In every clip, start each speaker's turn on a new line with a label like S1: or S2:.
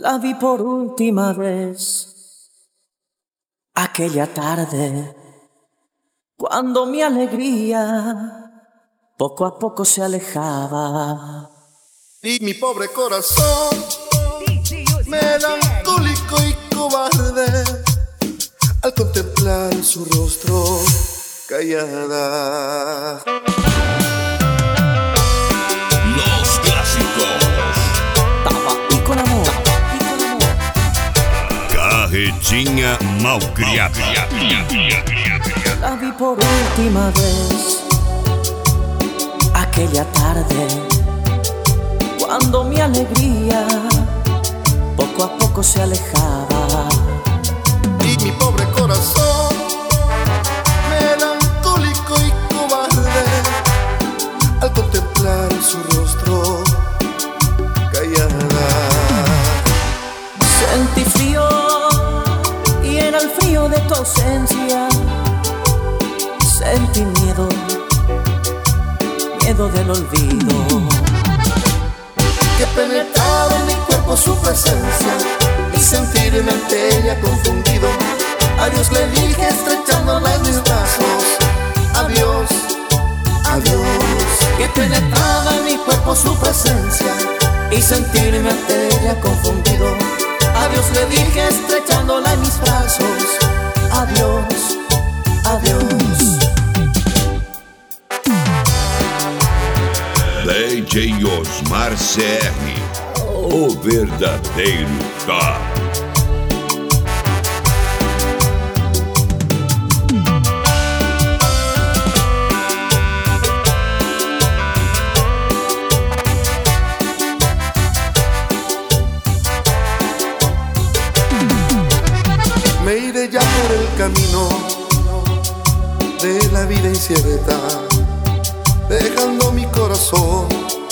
S1: La vi por última vez aquella tarde, cuando mi alegría poco a poco se alejaba.
S2: Y mi pobre corazón, melancólico y cobarde, al contemplar su rostro callada.
S3: Los clásicos.
S1: Tava e com amor.
S3: Carretinha malcriada.
S1: La vi por última vez aquella tarde, cuando mi alegría poco a poco se alejaba.
S2: Y mi pobre corazón, melancólico y cobarde, al contemplar su rostro callada.
S1: Sentí frío y era el frío de tu ausencia. Sentí miedo, miedo del olvido,
S2: Que penetraba en mi cuerpo su presencia y sentirme ante ella confundido. Adiós le dije estrechándola en mis brazos. Adiós, adiós.
S1: que penetraba en mi cuerpo su presencia y sentirme ante ella confundido. Adiós le dije estrechándola en mis brazos. Adiós, adiós.
S3: DJ Osmar CR, o verdadeiro top.
S2: Me iré ya por el camino de la vida incierta, dejando mi corazón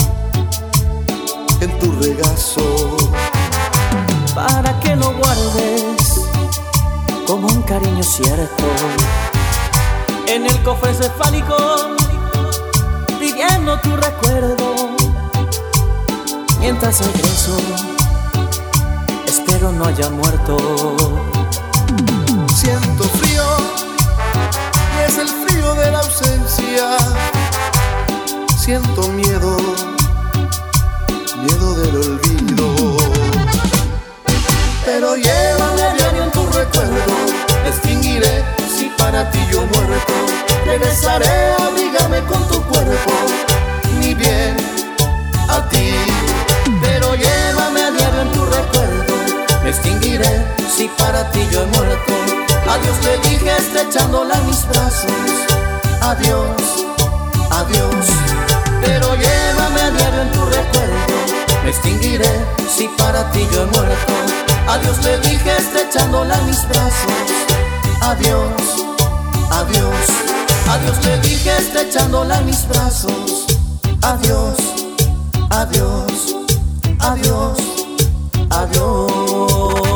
S2: en tu regazo.
S1: Para que lo guardes como un cariño cierto en el cofre cefálico, viviendo tu recuerdo. Mientras regreso, espero no haya muerto.
S2: Siento frío, y es el frío de la ausencia. Siento miedo, miedo del olvido. Pero llévame a diario en tu recuerdo. Me extinguiré si para ti yo muerto. Regresaré a abrigarme con tu cuerpo, mi bien, a ti.
S1: Pero llévame a diario en tu recuerdo. Me extinguiré si para ti yo he muerto. Adiós le dije estrechándola en mis brazos. Adiós, adiós. Pero llévame a diario en tu recuerdo. Me extinguiré si para ti yo he muerto. Adiós le dije estrechándola en mis brazos. Adiós, adiós. Adiós le dije estrechándola en mis brazos. Adiós, adiós, adiós, adiós.